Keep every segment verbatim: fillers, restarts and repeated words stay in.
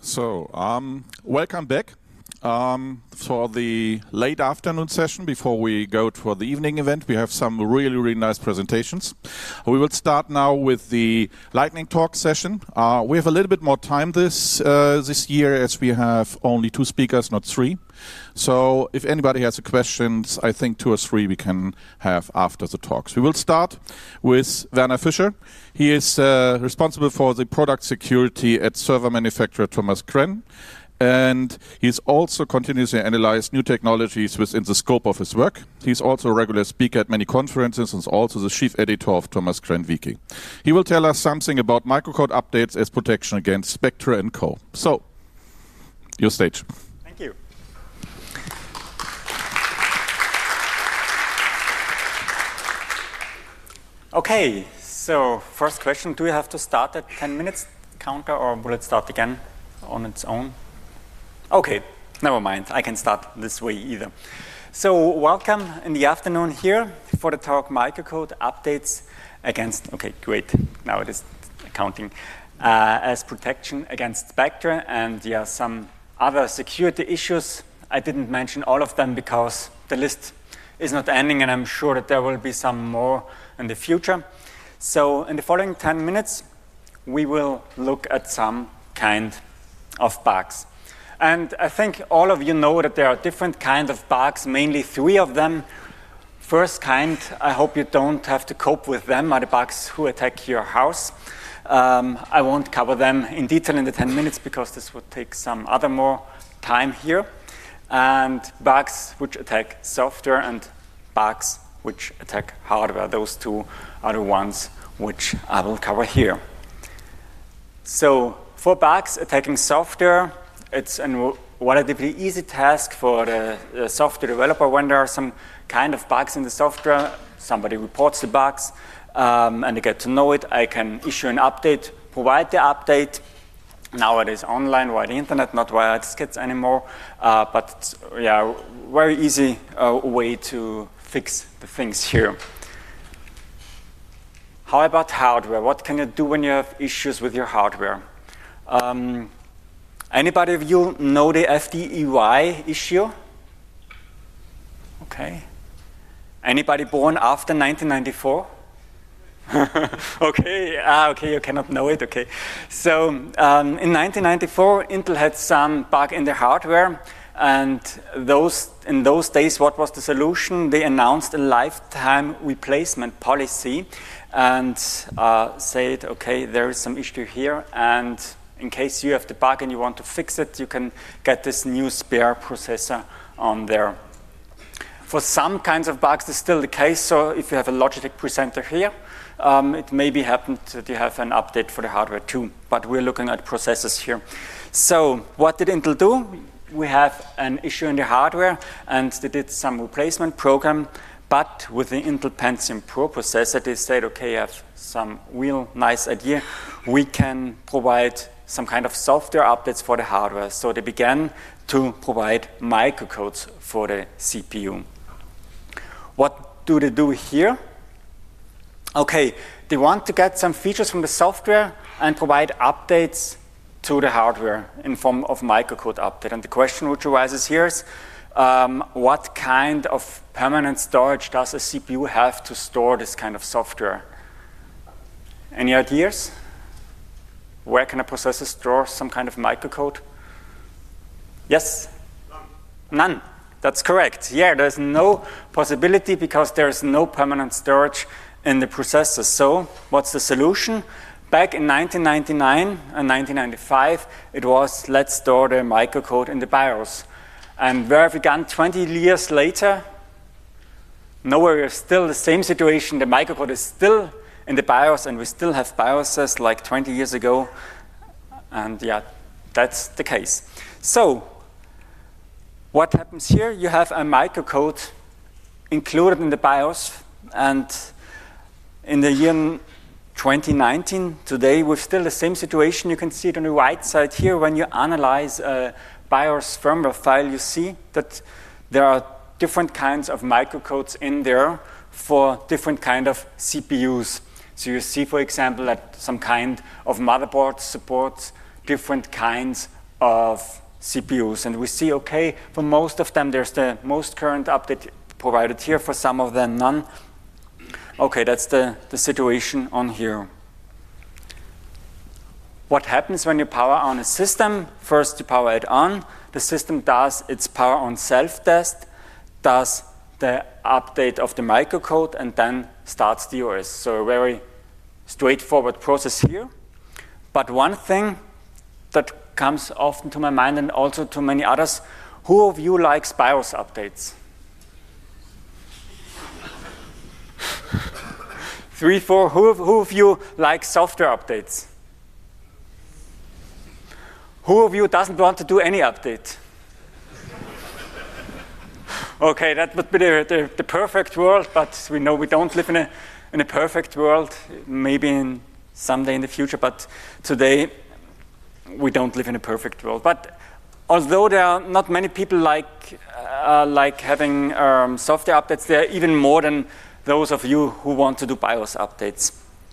So, um, welcome back um, for the late afternoon session. Before we go for the evening event, we have some really, really nice presentations. We will start now with the lightning talk session. Uh, we have a little bit more time this uh, this year, as we have only two speakers, not three. So if anybody has a questions, I think two or three we can have after the talks. We will start with Werner Fischer. He is uh, responsible for the product security at server manufacturer Thomas Krenn. And he's also continuously analyzed new technologies within the scope of his work. He's also a regular speaker at many conferences and is also the chief editor of Thomas Krenn Wiki. He will tell us something about microcode updates as protection against Spectre and co. So, your stage. Thank you. Okay, so first question, do you have to start at ten minutes counter or will it start again on its own? Okay, never mind, I can start this way either. So welcome in the afternoon here for the talk microcode updates against, okay, great, now it is counting, uh, as protection against Spectre and yeah, some other security issues. I didn't mention all of them because the list is not ending and I'm sure that there will be some more in the future. So in the following ten minutes, we will look at some kind of bugs. And I think all of you know that there are different kinds of bugs, mainly three of them. First kind, I hope you don't have to cope with them, are the bugs who attack your house. Um, I won't cover them in detail in the ten minutes because this would take some other more time here. And bugs which attack software and bugs which attack hardware. Those two are the ones which I will cover here. So for bugs attacking software, it's a relatively easy task for the, the software developer. When there are some kind of bugs in the software, somebody reports the bugs um, and they get to know it. I can issue an update, provide the update. Nowadays online via the internet, not via diskettes anymore, uh, but yeah, very easy uh, way to fix the things here. How about hardware? What can you do when you have issues with your hardware? Um, anybody of you know the F D E Y issue? Okay. Anybody born after nineteen ninety-four? okay, ah, okay, you cannot know it, okay. So um, in nineteen ninety-four, Intel had some bug in their hardware, and those in those days, what was the solution? They announced a lifetime replacement policy and uh, said, okay, there is some issue here, and in case you have the bug and you want to fix it, you can get this new spare processor on there. For some kinds of bugs, this is still the case, so if you have a Logitech presenter here, Um, it may be happened that you have an update for the hardware too, but we're looking at processors here. So what did Intel do? We have an issue in the hardware, and they did some replacement program, but with the Intel Pentium Pro processor, they said, okay, I have some real nice idea. We can provide some kind of software updates for the hardware. So they began to provide microcodes for the C P U. What do they do here? Okay, they want to get some features from the software and provide updates to the hardware in form of microcode update. And the question which arises here is, um, what kind of permanent storage does a C P U have to store this kind of software? Any ideas? Where can a processor store some kind of microcode? Yes? None. None. That's correct. Yeah, there's no possibility because there's no permanent storage in the processor. So what's the solution? Back in nineteen ninety-nine and nineteen ninety-five, it was let's store the microcode in the BIOS. And where have we gone twenty years later? Nowhere, we're still the same situation. The microcode is still in the BIOS, and we still have BIOSes like twenty years ago. And yeah, that's the case. So what happens here? You have a microcode included in the BIOS, and in the year twenty nineteen, today, we're still the same situation. You can see it on the right side here. When you analyze a BIOS firmware file, you see that there are different kinds of microcodes in there for different kind of C P Us. So you see, for example, that some kind of motherboard supports different kinds of C P Us. And we see, okay, for most of them, there's the most current update provided here. For some of them, none. Okay, that's the, the situation on here. What happens when you power on a system? First, you power it on. The system does its power on self-test, does the update of the microcode, and then starts the O S. So a very straightforward process here. But one thing that comes often to my mind, and also to many others, who of you likes BIOS updates? Three, four. Who of, who of you likes software updates? Who of you doesn't want to do any update? Okay, that would be the, the, the perfect world, but we know we don't live in a, in a perfect world, maybe in someday in the future, but today we don't live in a perfect world. But although there are not many people like, uh, like having um, software updates, there are even more than those of you who want to do BIOS updates.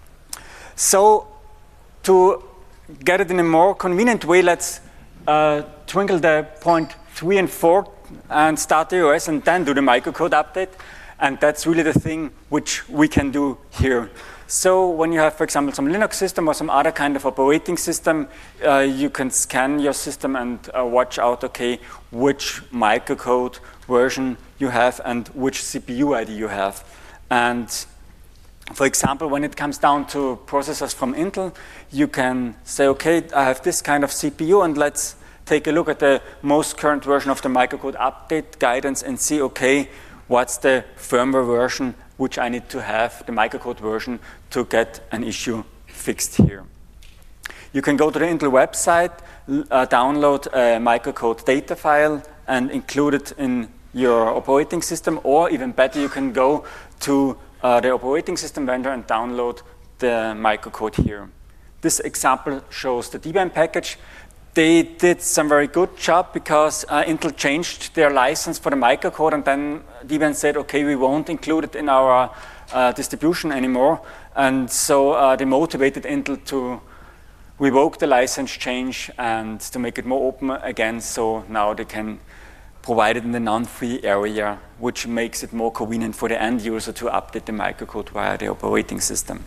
So to get it in a more convenient way, let's uh, twinkle the point three and four and start the O S and then do the microcode update. And that's really the thing which we can do here. So when you have, for example, some Linux system or some other kind of operating system, uh, you can scan your system and uh, watch out, okay, which microcode version you have and which C P U I D you have. And for example, when it comes down to processors from Intel, you can say, okay, I have this kind of C P U, and let's take a look at the most current version of the microcode update guidance and see, okay, what's the firmware version which I need to have, the microcode version, to get an issue fixed here. You can go to the Intel website, uh, download a microcode data file, and include it in your operating system, or even better, you can go to uh, the operating system vendor and download the microcode here. This example shows the Debian package. They did some very good job because uh, Intel changed their license for the microcode, and then Debian said, okay, we won't include it in our uh, distribution anymore. And so uh, they motivated Intel to revoke the license change and to make it more open again, so now they can provide it in the non-free area, which makes it more convenient for the end user to update the microcode via the operating system.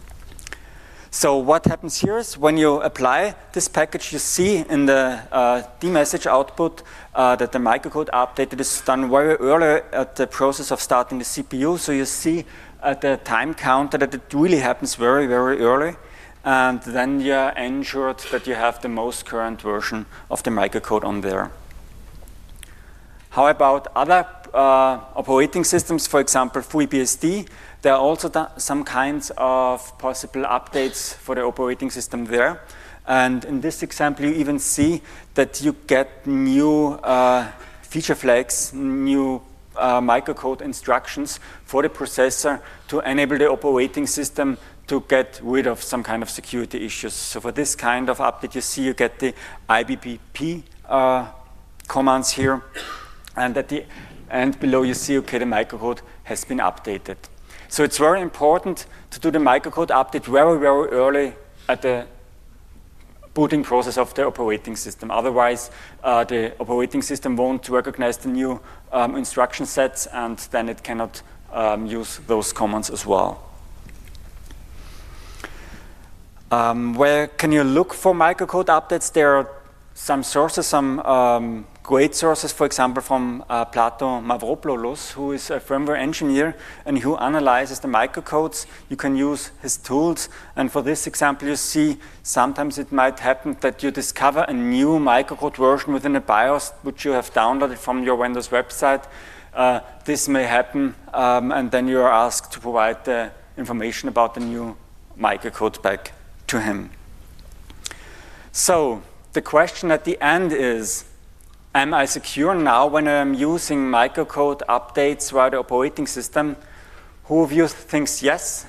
So what happens here is when you apply this package, you see in the uh, dmessage output uh, that the microcode update is done very early at the process of starting the C P U. So you see at the time counter that it really happens very, very early. And then you're ensured that you have the most current version of the microcode on there. How about other uh, operating systems, for example, FreeBSD? There are also some kinds of possible updates for the operating system there. And in this example, you even see that you get new uh, feature flags, new uh, microcode instructions for the processor to enable the operating system to get rid of some kind of security issues. So for this kind of update, you see you get the I B P P uh, commands here. And at the end below, you see, okay, the microcode has been updated. So it's very important to do the microcode update very, very early at the booting process of the operating system. Otherwise, uh, the operating system won't recognize the new um, instruction sets, and then it cannot um, use those commands as well. Um, where can you look for microcode updates? There are some sources, some um, great sources, for example, from uh, Plato Mavropoulos, who is a firmware engineer and who analyzes the microcodes. You can use his tools. And for this example, you see sometimes it might happen that you discover a new microcode version within a BIOS, which you have downloaded from your vendor's website. Uh, this may happen, um, and then you are asked to provide the information about the new microcode back to him. So the question at the end is, am I secure now when I'm using microcode updates via the operating system? Who of you thinks yes?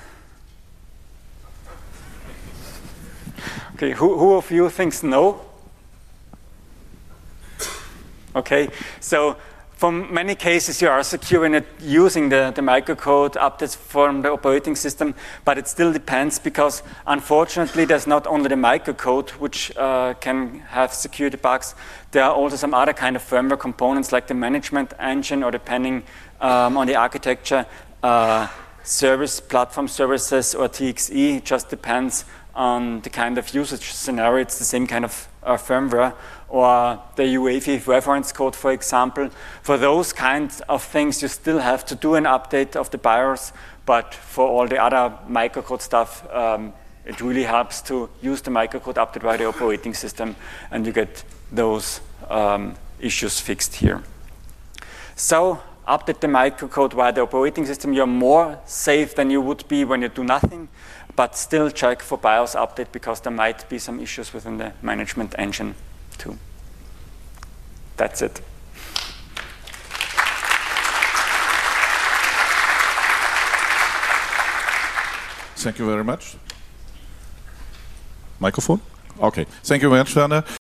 Okay, who, who of you thinks no? Okay, so for many cases, you are securing it using the, the microcode updates from the operating system, but it still depends because, unfortunately, there's not only the microcode which uh, can have security bugs. There are also some other kind of firmware components like the management engine, or depending um, on the architecture, uh, service platform services or T X E. It just depends on the kind of usage scenario. It's the same kind of uh, firmware, or the U E F I reference code, for example. For those kinds of things, you still have to do an update of the BIOS, but for all the other microcode stuff, um, it really helps to use the microcode update by the operating system, and you get those um, issues fixed here. So update the microcode via the operating system. You're more safe than you would be when you do nothing, but still check for BIOS update because there might be some issues within the management engine too. That's it. Thank you very much. Microphone? Okay. Thank you very much, Werner.